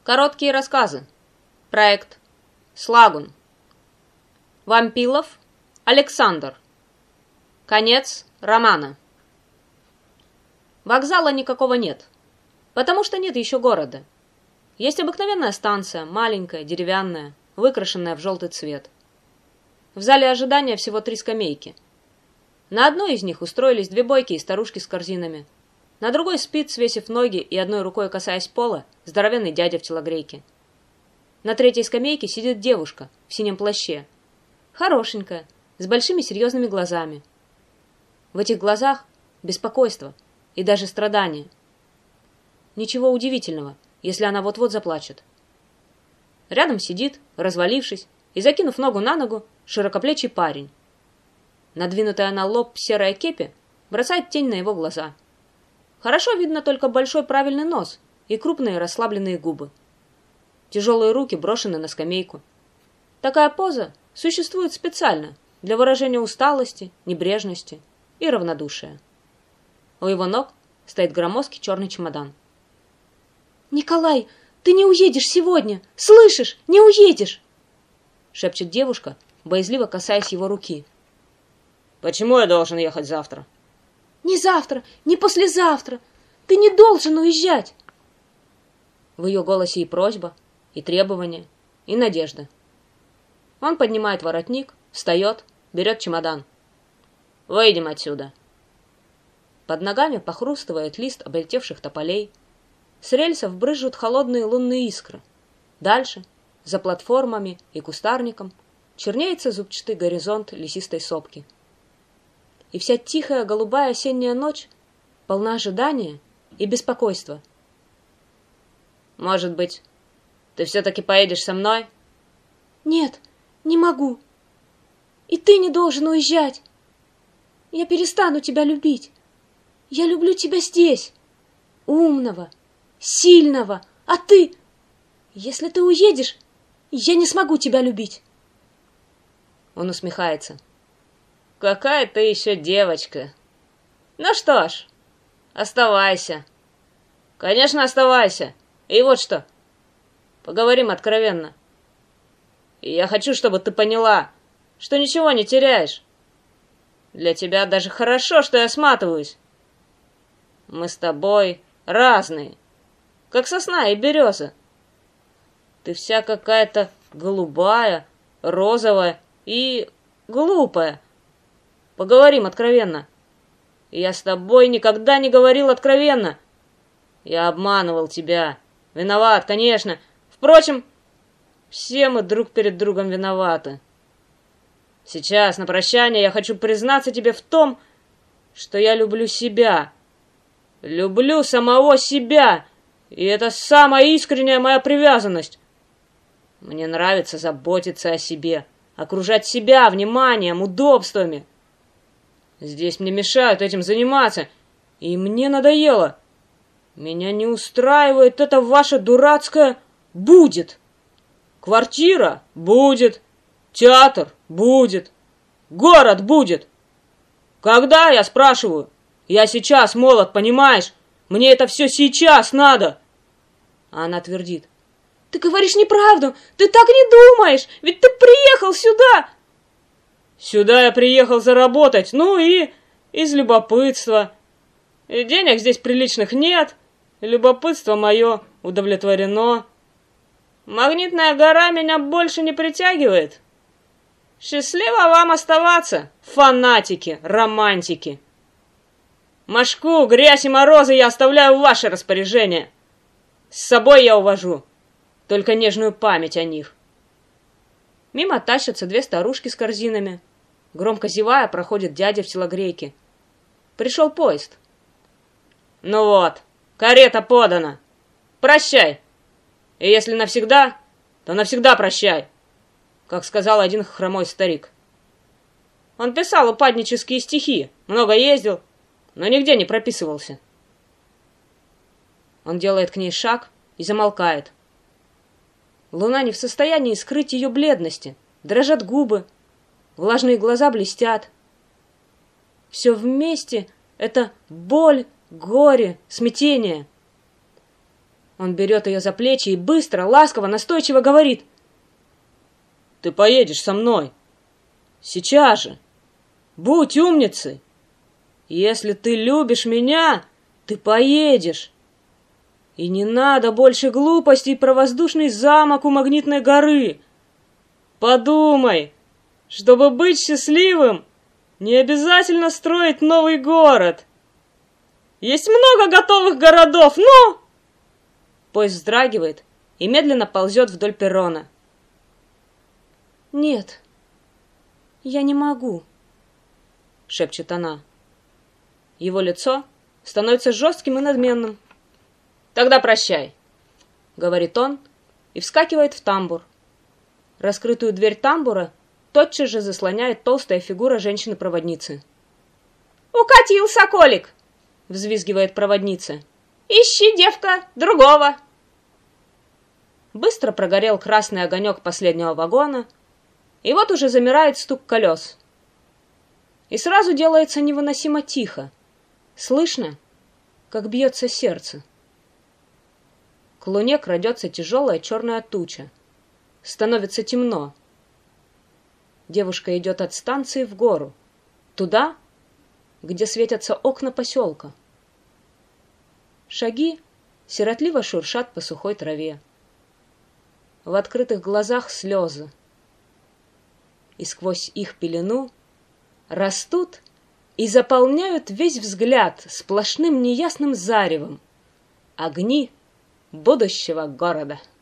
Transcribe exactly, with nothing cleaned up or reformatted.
Короткие рассказы. Проект Слагун. Вампилов Александр. Конец романа. Вокзала никакого нет, потому что нет еще города. Есть обыкновенная станция, маленькая, деревянная, выкрашенная в желтый цвет. В зале ожидания всего три скамейки. На одной из них устроились две бойкие старушки с корзинами. На другой спит, свесив ноги и одной рукой касаясь пола, здоровенный дядя в телогрейке. На третьей скамейке сидит девушка в синем плаще. Хорошенькая, с большими серьезными глазами. В этих глазах беспокойство и даже страдание. Ничего удивительного, если она вот-вот заплачет. Рядом сидит, развалившись и закинув ногу на ногу, широкоплечий парень. Надвинутая на лоб серая кепи бросает тень на его глаза. Хорошо видно только большой правильный нос и крупные расслабленные губы. Тяжелые руки брошены на скамейку. Такая поза существует специально для выражения усталости, небрежности и равнодушия. У его ног стоит громоздкий черный чемодан. «Николай, ты не уедешь сегодня! Слышишь? Не уедешь!» шепчет девушка, боязливо касаясь его руки. «Почему я должен ехать завтра?» «Не завтра, не послезавтра! Ты не должен уезжать!» В ее голосе и просьба, и требование, и надежда. Он поднимает воротник, встает, берет чемодан. «Выйдем отсюда!» Под ногами похрустывает лист облетевших тополей. С рельсов брызжут холодные лунные искры. Дальше, за платформами и кустарником, чернеется зубчатый горизонт лесистой сопки. И вся тихая голубая осенняя ночь полна ожидания и беспокойства. «Может быть, ты все-таки поедешь со мной?» «Нет, не могу. И ты не должен уезжать. Я перестану тебя любить. Я люблю тебя здесь, умного, сильного, а ты... Если ты уедешь, я не смогу тебя любить». Он усмехается. «Какая ты еще девочка! Ну что ж, оставайся. Конечно, оставайся. И вот что, поговорим откровенно. И я хочу, чтобы ты поняла, что ничего не теряешь. Для тебя даже хорошо, что я сматываюсь. Мы с тобой разные, как сосна и береза. Ты вся какая-то голубая, розовая и глупая. Поговорим откровенно. Я с тобой никогда не говорил откровенно. Я обманывал тебя. Виноват, конечно. Впрочем, все мы друг перед другом виноваты. Сейчас, на прощание, я хочу признаться тебе в том, что я люблю себя. Люблю самого себя. И это самая искренняя моя привязанность. Мне нравится заботиться о себе, окружать себя вниманием, удобствами. Здесь мне мешают этим заниматься, и мне надоело. Меня не устраивает это ваше дурацкое «будет». Квартира будет, театр будет, город будет. Когда, я спрашиваю? Я сейчас молод, понимаешь? Мне это все сейчас надо. А она твердит. «Ты говоришь неправду, ты так не думаешь, ведь ты приехал сюда!» «Сюда я приехал заработать, ну и из любопытства. И денег здесь приличных нет, любопытство мое удовлетворено. Магнитная гора меня больше не притягивает. Счастливо вам оставаться, фанатики, романтики. Мошку, грязь и морозы я оставляю в ваше распоряжение. С собой я увожу только нежную память о них». Мимо тащатся две старушки с корзинами. Громко зевая, проходит дядя в телогрейке. Пришел поезд. «Ну вот, карета подана. Прощай. И если навсегда, то навсегда прощай», как сказал один хромой старик. Он писал упаднические стихи, много ездил, но нигде не прописывался. Он делает к ней шаг и замолкает. Луна не в состоянии скрыть ее бледности. Дрожат губы, влажные глаза блестят. Все вместе — это боль, горе, смятение. Он берет ее за плечи и быстро, ласково, настойчиво говорит. «Ты поедешь со мной. Сейчас же. Будь умницей. Если ты любишь меня, ты поедешь. И не надо больше глупостей про воздушный замок у Магнитной горы. Подумай, чтобы быть счастливым, не обязательно строить новый город. Есть много готовых городов, ну!» Поезд вздрагивает и медленно ползет вдоль перрона. «Нет, я не могу», — шепчет она. Его лицо становится жестким и надменным. «Тогда прощай», — говорит он и вскакивает в тамбур. Раскрытую дверь тамбура тотчас же заслоняет толстая фигура женщины-проводницы. «Укатил соколик!» — взвизгивает проводница. «Ищи, девка, другого!» Быстро прогорел красный огонек последнего вагона, и вот уже замирает стук колес. И сразу делается невыносимо тихо. Слышно, как бьется сердце. К луне крадется тяжелая черная туча. Становится темно. Девушка идет от станции в гору, туда, где светятся окна поселка. Шаги сиротливо шуршат по сухой траве. В открытых глазах слезы. И сквозь их пелену растут и заполняют весь взгляд сплошным неясным заревом огни будущего города.